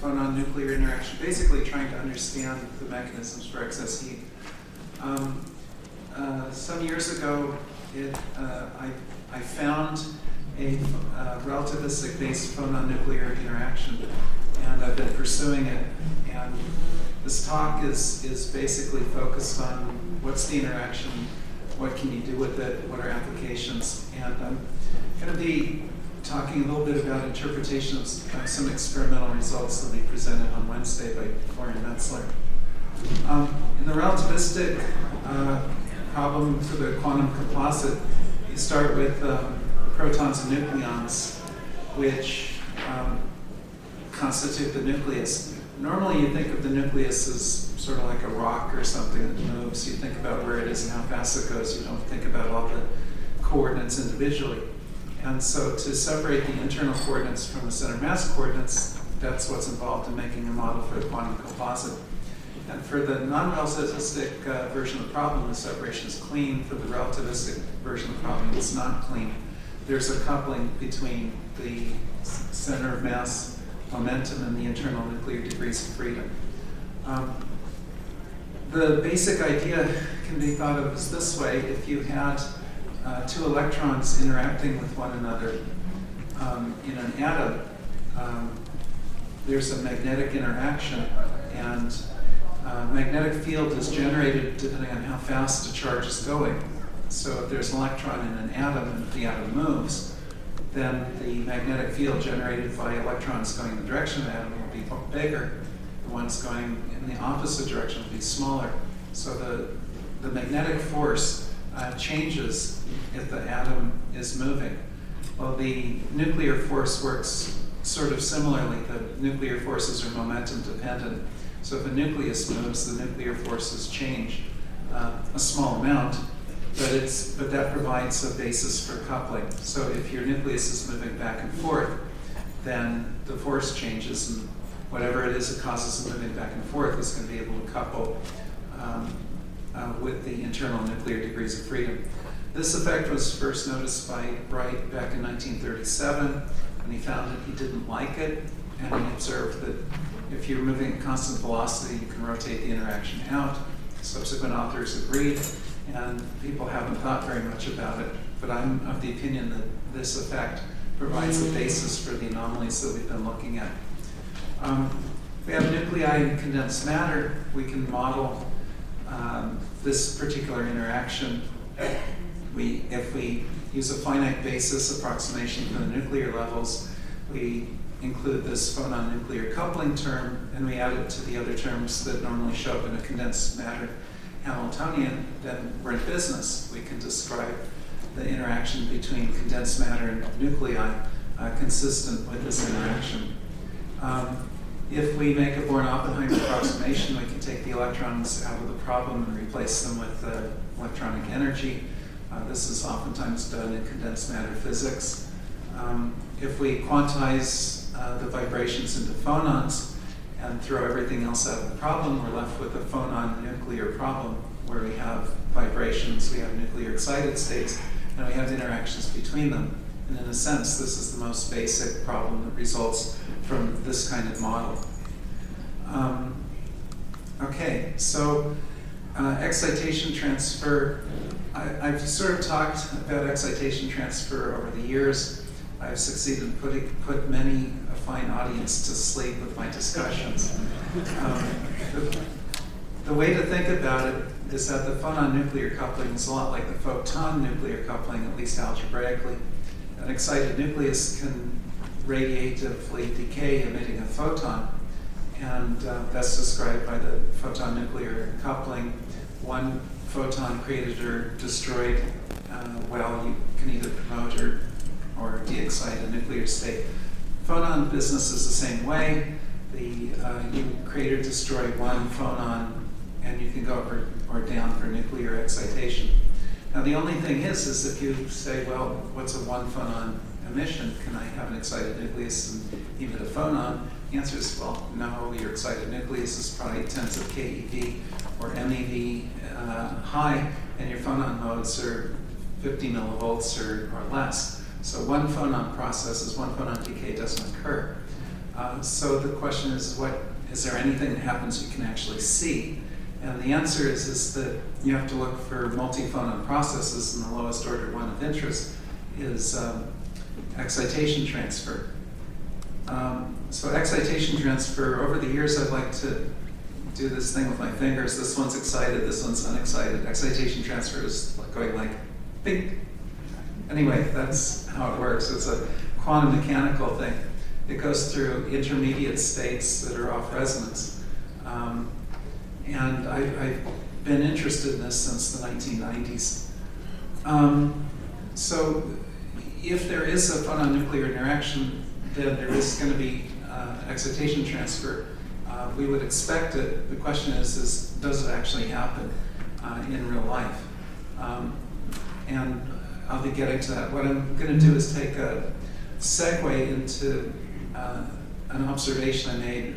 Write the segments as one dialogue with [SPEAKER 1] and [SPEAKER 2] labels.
[SPEAKER 1] phonon nuclear interaction, basically trying to understand the mechanisms for excess heat. Some years ago, I found a relativistic-based phonon nuclear interaction, and I've been pursuing it. And this talk is basically focused on what's the interaction, what can you do with it, what are applications, and I'm going to be talking a little bit about interpretation of some experimental results that we presented on Wednesday by Florian Metzler. In the relativistic problem for the quantum composite, you start with protons and nucleons, which constitute the nucleus. Normally you think of the nucleus as sort of like a rock or something that moves. You think about where it is and how fast it goes. You don't think about all the coordinates individually. And so to separate the internal coordinates from the center mass coordinates, that's what's involved in making a model for the quantum composite. And for the non-relativistic version of the problem, the separation is clean. For the relativistic version of the problem, it's not clean. There's a coupling between the center of mass momentum and the internal nuclear degrees of freedom. The basic idea can be thought of as this way. If you had two electrons interacting with one another in an atom, there's a magnetic interaction, and magnetic field is generated depending on how fast a charge is going. So if there's an electron in an atom and if the atom moves, then the magnetic field generated by electrons going in the direction of the atom will be bigger. The ones going in the opposite direction will be smaller. So the magnetic force changes if the atom is moving. Well, the nuclear force works sort of similarly. The nuclear forces are momentum dependent. So if a nucleus moves, the nuclear forces change a small amount, but that provides a basis for coupling. So if your nucleus is moving back and forth, then the force changes, and whatever it is that causes it moving back and forth is going to be able to couple with the internal nuclear degrees of freedom. This effect was first noticed by Wright back in 1937, and he found that he didn't like it, and he observed that if you're moving at constant velocity, you can rotate the interaction out. Subsequent authors agreed, and people haven't thought very much about it, but I'm of the opinion that this effect provides a basis for the anomalies that we've been looking at. We have nuclei in condensed matter. We can model this particular interaction. If we use a finite basis approximation for the nuclear levels, we include this phonon nuclear coupling term, and we add it to the other terms that normally show up in a condensed matter Hamiltonian, then we're in business. We can describe the interaction between condensed matter and nuclei consistent with this interaction. If we make a Born-Oppenheim approximation, we can take the electrons out of the problem and replace them with electronic energy. This is oftentimes done in condensed matter physics. If we quantize the vibrations into phonons and throw everything else out of the problem, we're left with a phonon nuclear problem where we have vibrations, we have nuclear excited states, and we have interactions between them. And in a sense, this is the most basic problem that results from this kind of model. Okay, so excitation transfer. I've sort of talked about excitation transfer over the years. I've succeeded in put many a fine audience to sleep with my discussions. The way to think about it is that the phonon nuclear coupling is a lot like the photon nuclear coupling, at least algebraically. An excited nucleus can radiatively decay emitting a photon, and that's described by the photon nuclear coupling. One photon created or destroyed, you can either promote or de-excite a nuclear state. Phonon business is the same way. You create or destroy one phonon, and you can go up or down for nuclear excitation. Now the only thing is if you say, well, what's a one phonon emission? Can I have an excited nucleus and emit a phonon? The answer is, well, no, your excited nucleus is probably tens of keV or MeV high, and your phonon modes are 50 millivolts or less. So one phonon processes, one phonon decay doesn't occur. So the question is, is there anything that happens you can actually see? And the answer is that you have to look for multiphonon processes, and the lowest order one of interest is excitation transfer. So excitation transfer, over the years I'd like to do this thing with my fingers. This one's excited, this one's unexcited. Excitation transfer is going like, bing. Anyway, that's how it works. It's a quantum mechanical thing. It goes through intermediate states that are off resonance. And I've been interested in this since the 1990s. So if there is a phonon-nuclear interaction, then there is going to be excitation transfer. We would expect it. The question is does it actually happen in real life? And I'll be getting to that. What I'm going to do is take a segue into an observation I made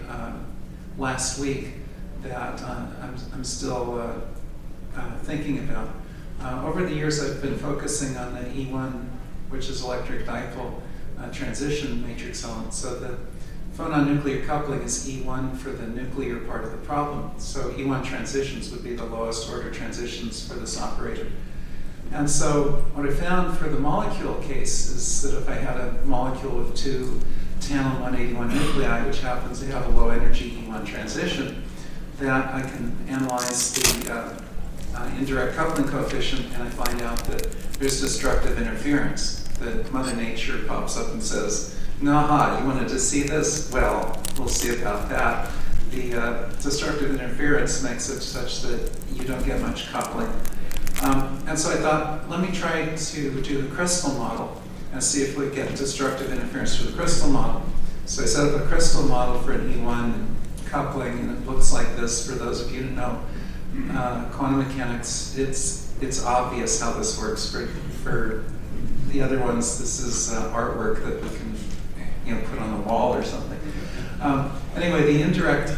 [SPEAKER 1] last week that I'm still thinking about. Over the years, I've been focusing on the E1, which is electric dipole transition matrix element. So the phonon-nuclear coupling is E1 for the nuclear part of the problem. So E1 transitions would be the lowest order transitions for this operator. And so what I found for the molecule case is that if I had a molecule with two tantalum 181 nuclei, which happens to have a low energy E1 transition, that I can analyze the indirect coupling coefficient, and I find out that there's destructive interference. That Mother Nature pops up and says, "Naha, you wanted to see this? Well, we'll see about that." The destructive interference makes it such that you don't get much coupling. And so I thought, let me try to do the crystal model and see if we get destructive interference for the crystal model. So I set up a crystal model for an E1 coupling, and it looks like this. For those of you who know quantum mechanics, it's obvious how this works. For the other ones, this is artwork that we can put on the wall or something. Anyway, the indirect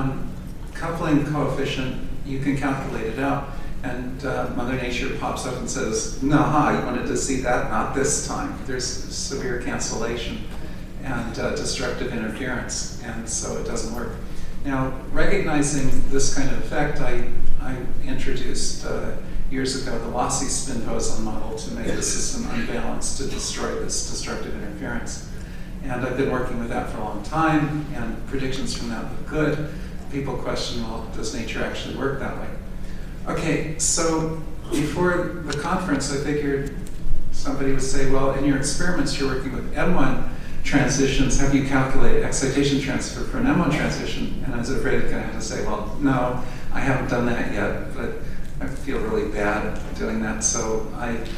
[SPEAKER 1] coupling coefficient, you can calculate it out. And Mother Nature pops up and says, "Naha, you wanted to see that? Not this time." There's severe cancellation and destructive interference, and so it doesn't work. Now, recognizing this kind of effect, I introduced years ago the lossy spin boson model to make the system unbalanced to destroy this destructive interference. And I've been working with that for a long time, and predictions from that look good. People question, well, does nature actually work that way? Okay, so before the conference, I figured somebody would say, well, in your experiments, you're working with M1 transitions. Have you calculated excitation transfer for an M1 transition? And I was afraid I had to say, well, no, I haven't done that yet, but I feel really bad doing that. So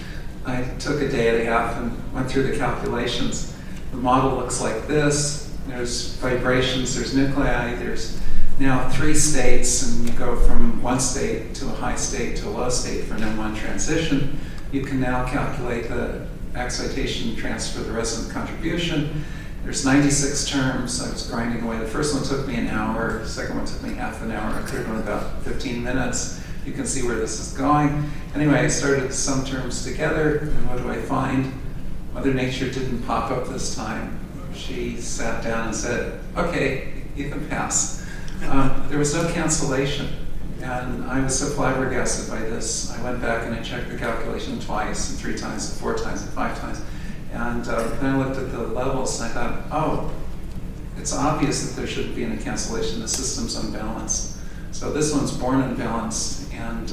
[SPEAKER 1] I took a day and a half and went through the calculations. The model looks like this. There's vibrations, there's nuclei, there's now 3 states, and you go from one state to a high state to a low state for an M1 transition. You can now calculate the excitation transfer, the resonant contribution. There's 96 terms. I was grinding away. The first one took me an hour, the second one took me half an hour, the third one about 15 minutes. You can see where this is going. Anyway, I started some terms together, and what do I find? Mother Nature didn't pop up this time. She sat down and said, "Okay, you can pass." There was no cancellation, and I was so flabbergasted by this. I went back and I checked the calculation twice, and 3 times, and 4 times, and 5 times. And then I looked at the levels, and I thought, oh, it's obvious that there shouldn't be any cancellation. The system's unbalanced. So this one's born unbalanced, and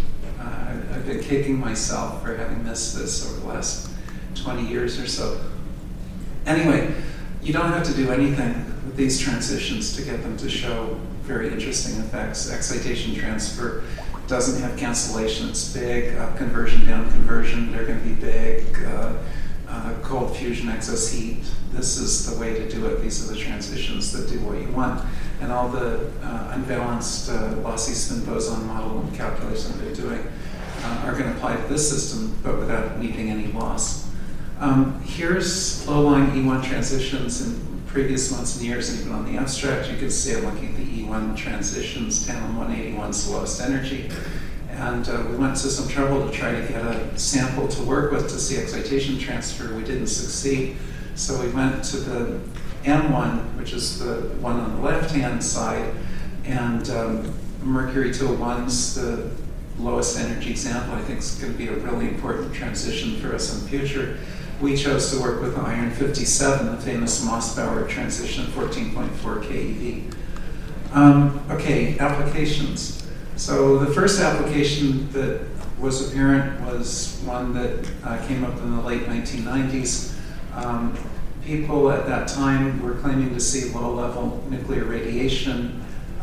[SPEAKER 1] I've been kicking myself for having missed this over the last 20 years or so. Anyway, you don't have to do anything with these transitions to get them to show very interesting effects. Excitation transfer doesn't have cancellation. It's big. Up conversion, down conversion, they're going to be big. Cold fusion, excess heat. This is the way to do it. These are the transitions that do what you want. And all the unbalanced lossy spin boson model and calculations they're doing are going to apply to this system, but without needing any loss. Here's low-lying E1 transitions in previous months and years, and even on the abstract, you can see I'm looking at the E1 transitions. Tantalum 181 is the lowest energy. And we went to some trouble to try to get a sample to work with to see excitation transfer. We didn't succeed. So we went to the M1, which is the one on the left-hand side, and Mercury 201's the lowest energy example. I think it's going to be a really important transition for us in the future. We chose to work with iron 57, the famous Mossbauer transition at 14.4 keV. Okay, applications. So the first application that was apparent was one that came up in the late 1990s. People at that time were claiming to see low-level nuclear radiation.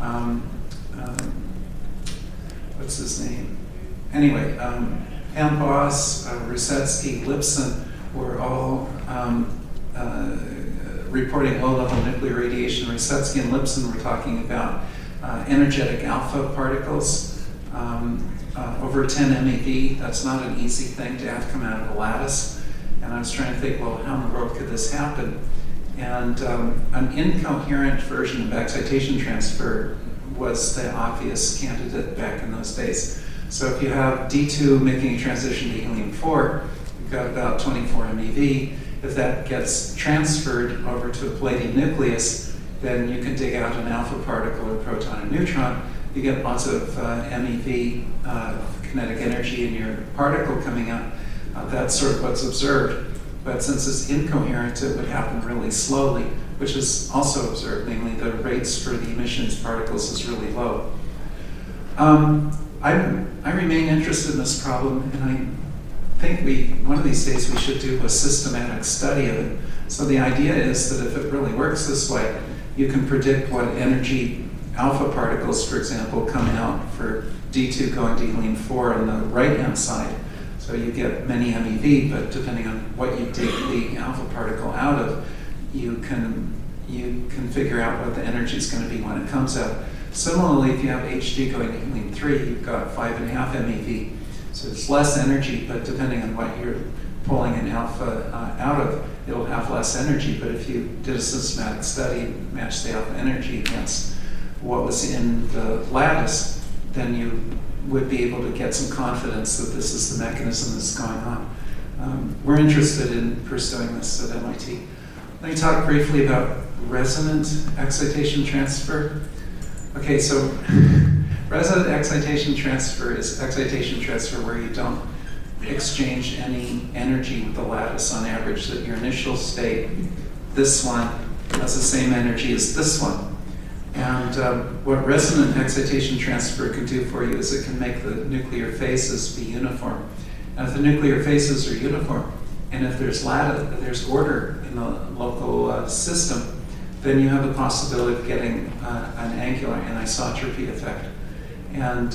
[SPEAKER 1] What's his name? Anyway, Hampos, Rusetsky, Lipson were all reporting low-level nuclear radiation. Rusetsky and Lipson were talking about energetic alpha particles over 10 MeV. That's not an easy thing to have come out of a lattice. And I was trying to think, well, how in the world could this happen? And an incoherent version of excitation transfer was the obvious candidate back in those days. So if you have D2 making a transition to helium-4, you've got about 24 MeV. If that gets transferred over to a palladium nucleus, then you can dig out an alpha particle or proton or neutron. You get lots of MeV kinetic energy in your particle coming out. That's sort of what's observed. But since it's incoherent, it would happen really slowly, which is also observed, namely the rates for the emissions particles is really low. I remain interested in this problem, and I think one of these days we should do a systematic study of it. So the idea is that if it really works this way, you can predict what energy alpha particles, for example, come out for D2 going to helium-4 on the right-hand side. So you get many MeV, but depending on what you dig the alpha particle out of, you can figure out what the energy is going to be when it comes out. Similarly, if you have HD going to helium-3, you've got 5.5 MeV. So it's less energy, but depending on what you're pulling an alpha out of, it'll have less energy. But if you did a systematic study and matched the alpha energy against what was in the lattice, then you would be able to get some confidence that this is the mechanism that's going on. We're interested in pursuing this at MIT. Let me talk briefly about resonant excitation transfer. Okay, so resonant excitation transfer is excitation transfer where you don't exchange any energy with the lattice on average, that your initial state, this one, has the same energy as this one. And what resonant excitation transfer can do for you is it can make the nuclear phases be uniform. And if the nuclear phases are uniform, and if there's order in the local system, then you have the possibility of getting an angular anisotropy effect. And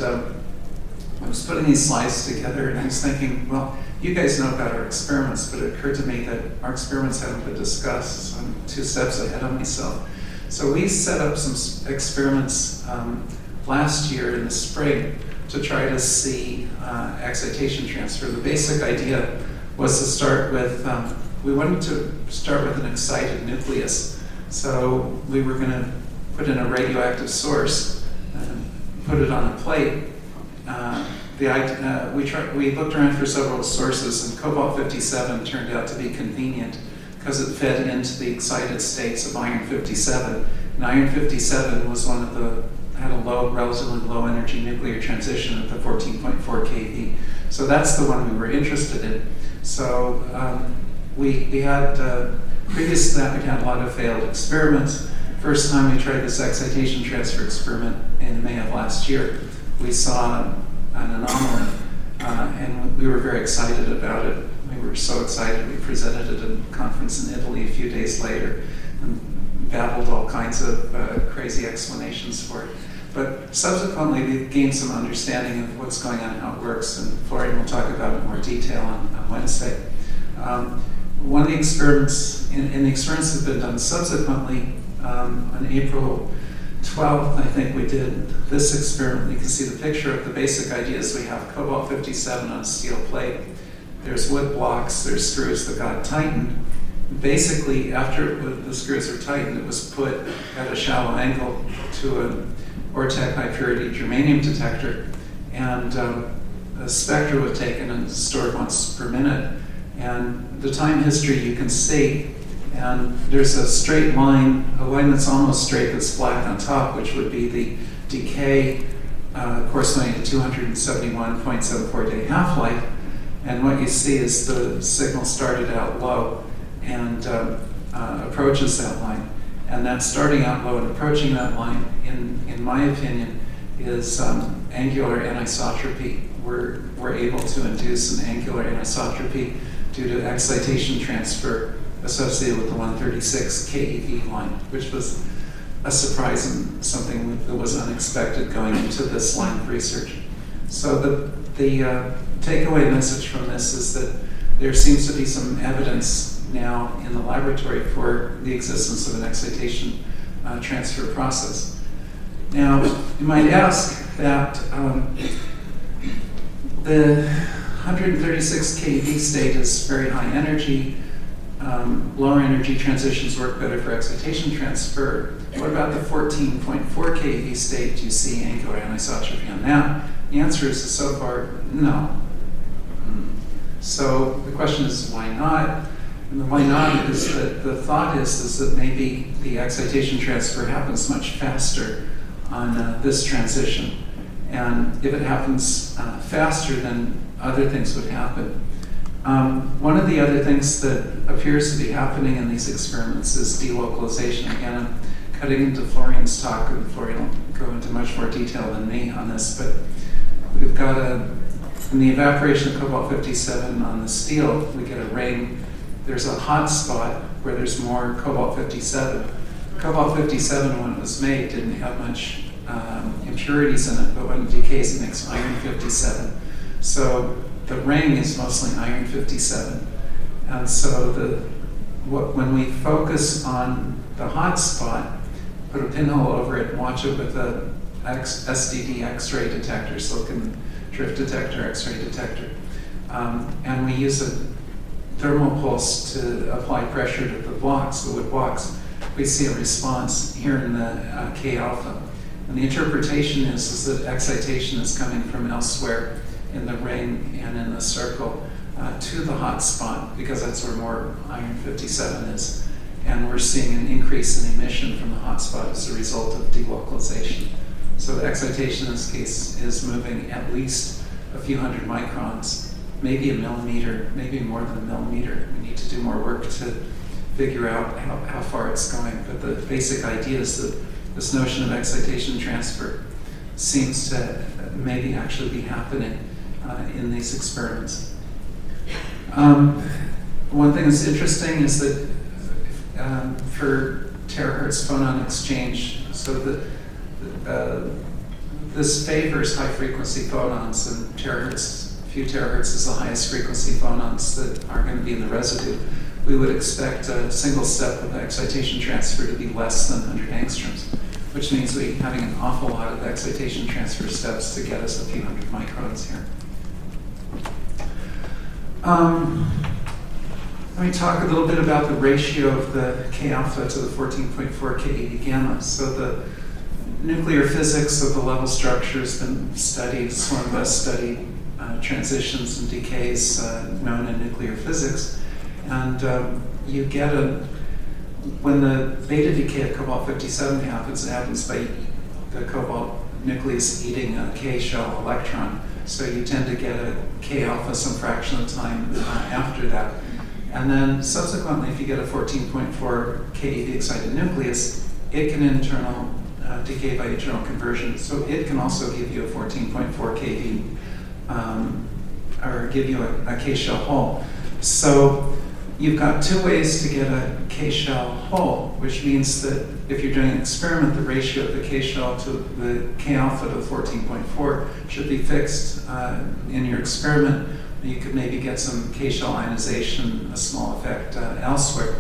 [SPEAKER 1] I was putting these slides together, and I was thinking, well, you guys know about our experiments, but it occurred to me that our experiments haven't been discussed, so I'm 2 steps ahead of myself. So we set up some experiments last year in the spring to try to see excitation transfer. The basic idea was to start with, we wanted to start with an excited nucleus. So we were going to put in a radioactive source, put it on a plate. We looked around for several sources, and cobalt-57 turned out to be convenient because it fed into the excited states of iron-57. And iron-57 was had a relatively low energy nuclear transition at the 14.4 keV. So that's the one we were interested in. So we had, previous to that, we'd had a lot of failed experiments. First time we tried this excitation transfer experiment in May of last year, we saw an anomaly, and we were very excited about it. We were so excited we presented it at a conference in Italy a few days later and babbled all kinds of crazy explanations for it. But subsequently we gained some understanding of what's going on and how it works, and Florian will talk about it in more detail on Wednesday. One of the experiments, in the experiments that have been done subsequently, on April 12th, I think we did this experiment. You can see the picture of the basic idea is we have cobalt-57 on a steel plate. There's wood blocks, there's screws that got tightened. Basically, after the screws are tightened, it was put at a shallow angle to an Ortec high-purity germanium detector, and a spectra was taken and stored once per minute. And the time history you can see And there's a straight line, a line that's almost straight that's black on top, which would be the decay corresponding to 271.74 day half-life. And what you see is the signal started out low and approaches that line. And that starting out low and approaching that line, in my opinion, is angular anisotropy. We're able to induce an angular anisotropy due to excitation transfer associated with the 136 keV line, which was a surprise and something that was unexpected going into this line of research. So the takeaway message from this is that there seems to be some evidence now in the laboratory for the existence of an excitation transfer process. Now, you might ask that the 136 keV state is very high energy. Lower energy transitions work better for excitation transfer. What about the 14.4 keV state? Do you see angular anisotropy on that? The answer is so far no. So the question is why not? And the why not is that the thought is that maybe the excitation transfer happens much faster on this transition. And if it happens faster, then other things would happen. One of the other things that appears to be happening in these experiments is delocalization. Again, I'm cutting into Florian's talk, and Florian will go into much more detail than me on this, but we've got in the evaporation of cobalt-57 on the steel, we get a ring. There's a hot spot where there's more cobalt-57. Cobalt-57, when it was made, didn't have much impurities in it, but when it decays, it makes iron-57. So the ring is mostly iron-57. And so when we focus on the hot spot, put a pinhole over it and watch it with a SDD X-ray detector, silicon drift detector, X-ray detector. And we use a thermal pulse to apply pressure to the blocks, the wood blocks. We see a response here in the K alpha. And the interpretation is that excitation is coming from elsewhere in the ring and in the circle to the hot spot, because that's where more iron-57 is. And we're seeing an increase in emission from the hot spot as a result of delocalization. So the excitation in this case is moving at least a few hundred microns, maybe a millimeter, maybe more than a millimeter. We need to do more work to figure out how far it's going. But the basic idea is that this notion of excitation transfer seems to maybe actually be happening in these experiments. One thing that's interesting is that for terahertz phonon exchange, so this favors high frequency phonons, and terahertz, a few terahertz is the highest frequency phonons that are going to be in the residue. We would expect a single step of excitation transfer to be less than 100 angstroms, which means we're having an awful lot of excitation transfer steps to get us a few hundred microns here. Let me talk a little bit about the ratio of the K alpha to the 14.4 keV gamma. So the nuclear physics of the level structure has been studied. It's one of the best studied transitions and decays known in nuclear physics. And you get when the beta decay of cobalt-57 happens, it happens by the cobalt nucleus eating a K shell electron. So you tend to get a K alpha some fraction of the time after that. And then subsequently, if you get a 14.4 keV excited nucleus, it can decay by internal conversion. So it can also give you a 14.4 keV, or give you a K shell hole. So you've got two ways to get a K shell hole, which means that if you're doing an experiment, the ratio of the K shell to the K alpha to 14.4 should be fixed in your experiment. You could maybe get some K shell ionization, a small effect elsewhere.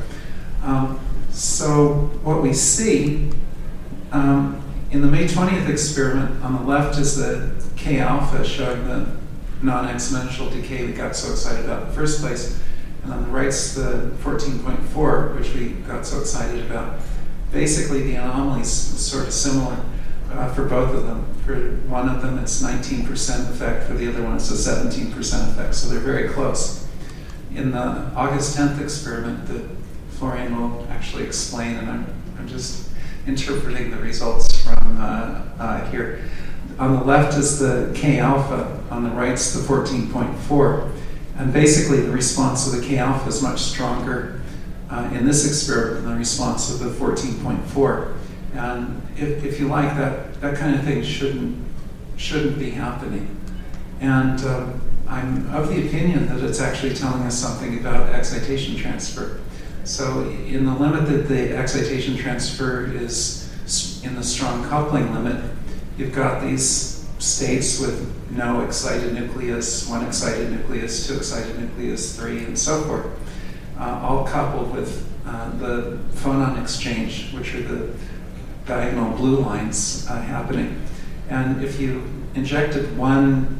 [SPEAKER 1] So what we see in the May 20th experiment, on the left is the K alpha showing the non-exponential decay we got so excited about in the first place. And on the right's the 14.4, which we got so excited about. Basically, the anomalies sort of similar for both of them. For one of them, it's 19% effect. For the other one, it's a 17% effect. So they're very close. In the August 10th experiment, the Florian will actually explain, and I'm just interpreting the results from here. On the left is the K alpha, on the right is the 14.4. And basically the response of the K alpha is much stronger in this experiment than the response of the 14.4. And if you like, that kind of thing shouldn't be happening. And I'm of the opinion that it's actually telling us something about excitation transfer. So in the limit that the excitation transfer is in the strong coupling limit, you've got these states with no excited nucleus, one excited nucleus, two excited nucleus, three, and so forth, all coupled with the phonon exchange, which are the diagonal blue lines happening. And if you injected one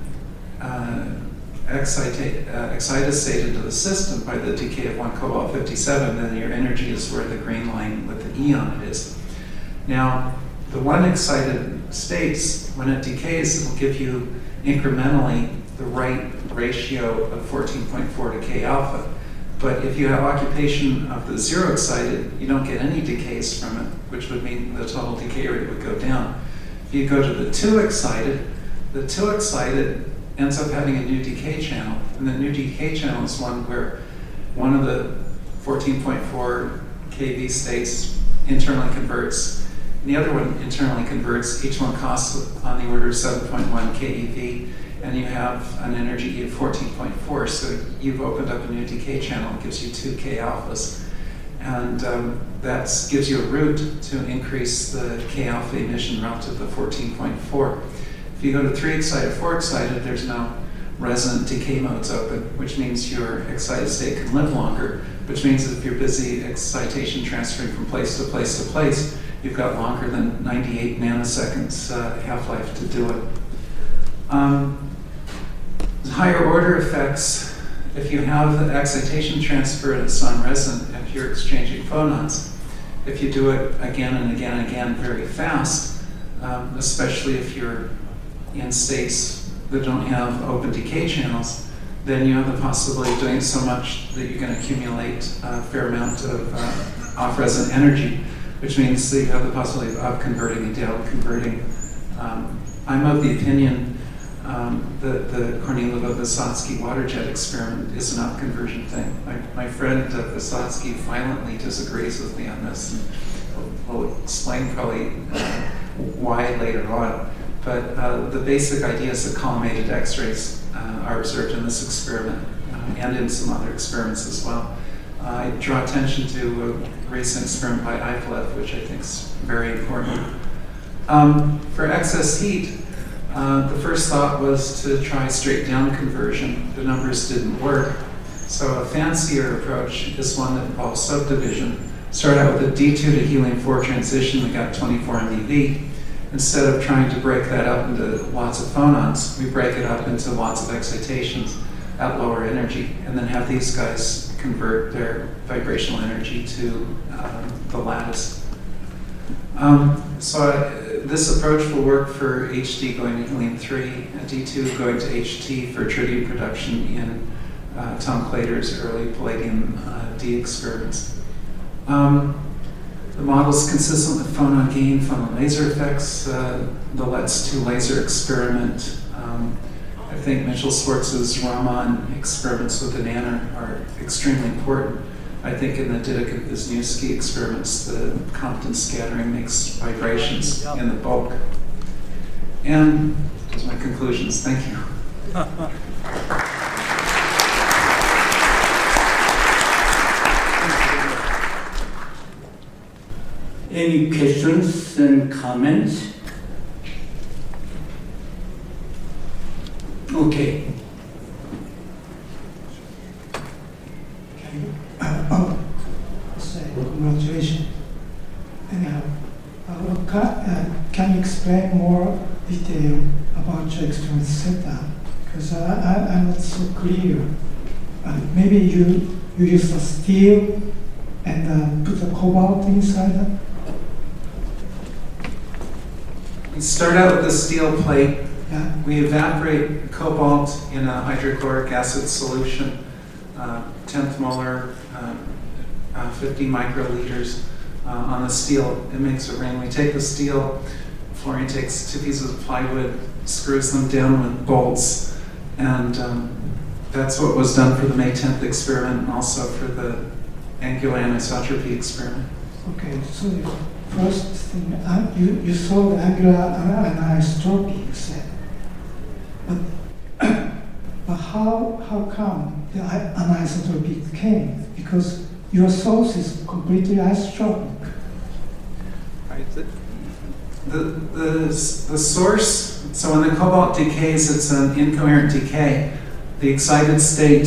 [SPEAKER 1] excited state into the system by the decay of 1 cobalt 57, then your energy is where the green line with the E on it is. Now, the one excited states, when it decays, it will give you incrementally the right ratio of 14.4 to K alpha. But if you have occupation of the 0 excited, you don't get any decays from it, which would mean the total decay rate would go down. If you go to the 2 excited, the 2 excited ends up having a new decay channel. And the new decay channel is one where one of the 14.4 kV states internally converts, and the other one internally converts. Each one costs on the order of 7.1 keV, and you have an energy of 14.4. So you've opened up a new decay channel. It gives you 2 K alphas. And that gives you a route to increase the K alpha emission relative to 14.4. If you go to 3 excited, 4 excited, there's no resonant decay modes open, which means your excited state can live longer, which means that if you're busy excitation transferring from place to place to place, you've got longer than 98 nanoseconds half-life to do it. Higher order effects, if you have the excitation transfer and it's non-resonant, if you're exchanging phonons, if you do it again and again and again very fast, especially if you're in states that don't have open decay channels, then you have the possibility of doing so much that you're going to accumulate a fair amount of off-resonant energy, which means that you have the possibility of up-converting and down-converting. I'm of the opinion that the Kornilova-Vysotsky water jet experiment is an up-conversion thing. My friend Vysotsky violently disagrees with me on this, and we'll explain probably why later on. But the basic idea is that collimated X-rays are observed in this experiment and in some other experiments as well. I draw attention to a recent experiment by Ivelev, which I think is very important. For excess heat, the first thought was to try straight down conversion. The numbers didn't work. So a fancier approach is one that involves subdivision. Start out with a D2 to helium-4 transition that got 24 MeV. Instead of trying to break that up into lots of phonons, we break it up into lots of excitations at lower energy, and then have these guys convert their vibrational energy to the lattice. This approach will work for HT going to helium-3, and D2 going to HT for tritium production in Tom Claytor's early palladium-D experiments. The model is consistent with phonon gain, phonon laser effects. The LETS2 laser experiment, I think Mitchell Swartz's Raman experiments with the NANR are extremely important. I think in the Didikov-Wisniewski experiments, the Compton scattering makes vibrations in the bulk. And those are my conclusions. Thank you.
[SPEAKER 2] Any questions and comments? Okay.
[SPEAKER 3] Congratulations. Anyhow, can you explain more detail about your experiment setup? Because I'm not so clear. Maybe you use the steel and put the cobalt inside.
[SPEAKER 1] We start out with a steel plate.
[SPEAKER 3] Yeah.
[SPEAKER 1] We evaporate cobalt in a hydrochloric acid solution, 10th molar 50 microliters on the steel. It makes it rain. We take the steel, Florian takes 2 pieces of plywood, screws them down with bolts, and that's what was done for the May 10th experiment and also for the angular anisotropy experiment.
[SPEAKER 3] Okay, so the first thing, you saw the angular anisotropy, you said. But how come the anisotropy came? Because your source is completely isotropic.
[SPEAKER 1] Right. The source, so when the cobalt decays, it's an incoherent decay. The excited state,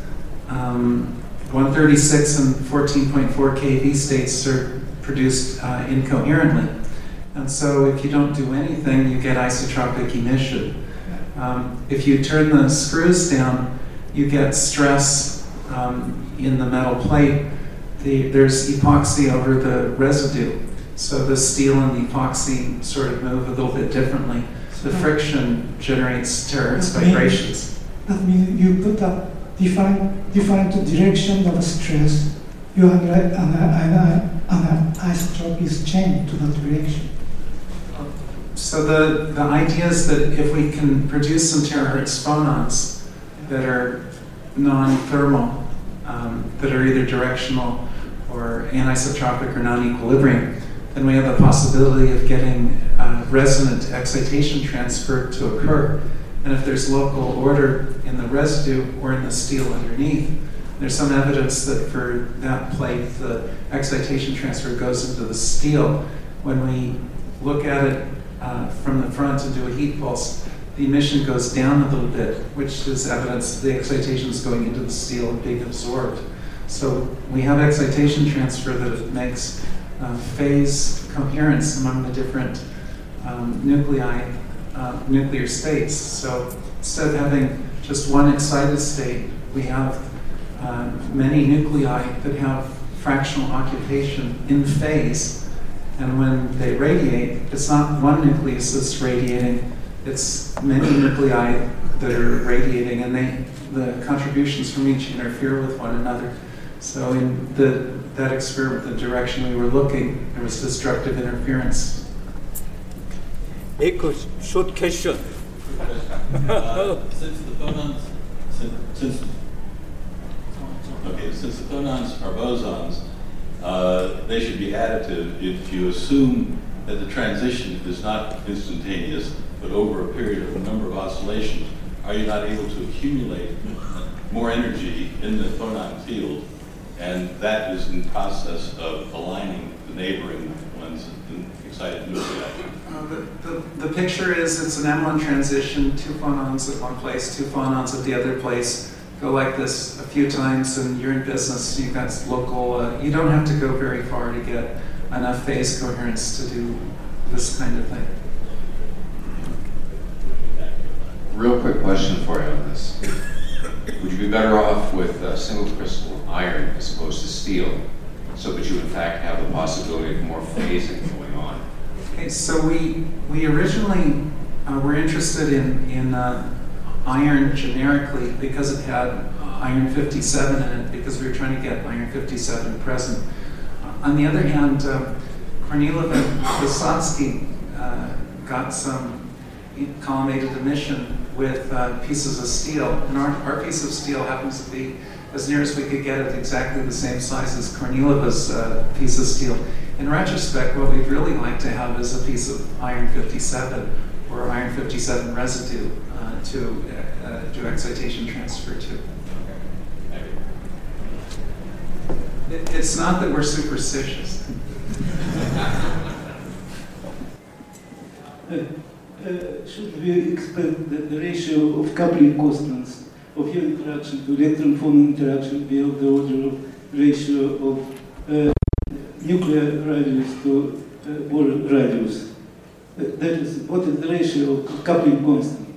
[SPEAKER 1] 136 and 14.4 keV states are produced incoherently. And so if you don't do anything, you get isotropic emission. If you turn the screws down, you get stress in the metal plate. There's epoxy over the residue. So the steel and the epoxy sort of move a little bit differently. The friction generates terahertz vibrations.
[SPEAKER 3] That means you put up different direction of stress. You have an isotropy is changed to that direction.
[SPEAKER 1] So the idea is that if we can produce some terahertz phonons that are non-thermal, that are either directional or anisotropic or non-equilibrium, then we have the possibility of getting resonant excitation transfer to occur. And if there's local order in the residue or in the steel underneath, there's some evidence that for that plate, the excitation transfer goes into the steel. When we look at it from the front and do a heat pulse, the emission goes down a little bit, which is evidence that the excitation is going into the steel and being absorbed. So we have excitation transfer that makes phase coherence among the different nuclear states. So instead of having just one excited state, we have many nuclei that have fractional occupation in phase. And when they radiate, it's not one nucleus that's radiating, it's many nuclei that are radiating, and the contributions from each interfere with one another. So in that experiment, the direction we were looking, there was destructive interference.
[SPEAKER 2] Echo, short question.
[SPEAKER 4] Since the phonons, since the phonons are bosons, they should be additive if you assume that the transition is not instantaneous, but over a period of a number of oscillations. Are you not able to accumulate more energy in the phonon field? And that is in process of aligning the neighboring ones in excited nuclei.
[SPEAKER 1] The picture is it's an M1 transition, 2 phonons at one place, 2 phonons at the other place. Go like this a few times and you're in business. You've got local, you don't have to go very far to get enough phase coherence to do this kind of thing.
[SPEAKER 5] Real quick question for you on this. Would you be better off with single crystal iron as opposed to steel, so that you in fact have the possibility of more phasing going on?
[SPEAKER 1] Okay, so we originally were interested in iron generically because it had iron 57 in it, because we were trying to get iron 57 present. On the other hand, Kornilov and Vysotsky got some collimated emission with pieces of steel, and our piece of steel happens to be, as near as we could get it, exactly the same size as Kornilov's piece of steel. In retrospect, what we'd really like to have is a piece of iron 57 or iron 57 residue to do excitation transfer to. It's not that we're superstitious.
[SPEAKER 6] Should we expect that the ratio of coupling constants of your interaction to electron-phonon interaction be of the order of ratio of nuclear radius to Bohr radius? That is, what is the ratio of coupling constant?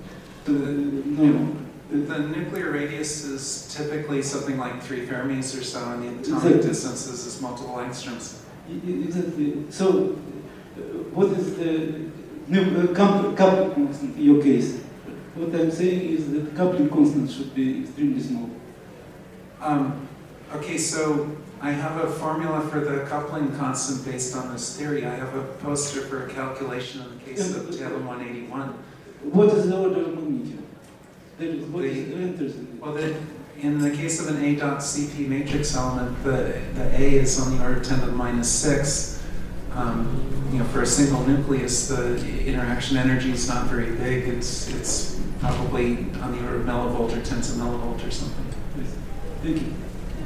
[SPEAKER 1] The nuclear radius is typically something like 3 Fermis or so, and the atomic distances is multiple angstroms.
[SPEAKER 6] Exactly. So, what is the coupling constant in your case? What I'm saying is that coupling constant should be extremely small.
[SPEAKER 1] Okay, so I have a formula for the coupling constant based on this theory. I have a poster for a calculation in the case of TLM 181.
[SPEAKER 6] What is the order of magnitude? What is the enters in it?
[SPEAKER 1] Well, in the case of an A dot CP matrix element, the A is on the order of 10 to the minus 6. For a single nucleus, the interaction energy is not very big. It's probably on the order of millivolt or tens of millivolt or something.
[SPEAKER 6] Thank you.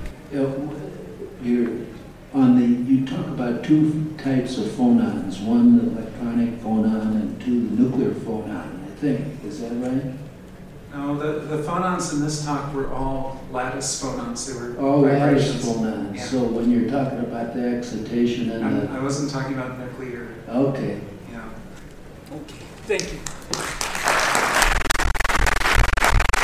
[SPEAKER 7] You talk about two types of phonons, one the electronic phonon and two the nuclear phonon, I think. Is that right?
[SPEAKER 1] No, the phonons in this talk were all lattice phonons. They were
[SPEAKER 7] Oh, lattice
[SPEAKER 1] vibrations.
[SPEAKER 7] phonons.
[SPEAKER 1] Yeah.
[SPEAKER 7] So when you're talking about the excitation and
[SPEAKER 1] I wasn't talking about nuclear.
[SPEAKER 7] okay.
[SPEAKER 1] Yeah.
[SPEAKER 2] Okay, thank you.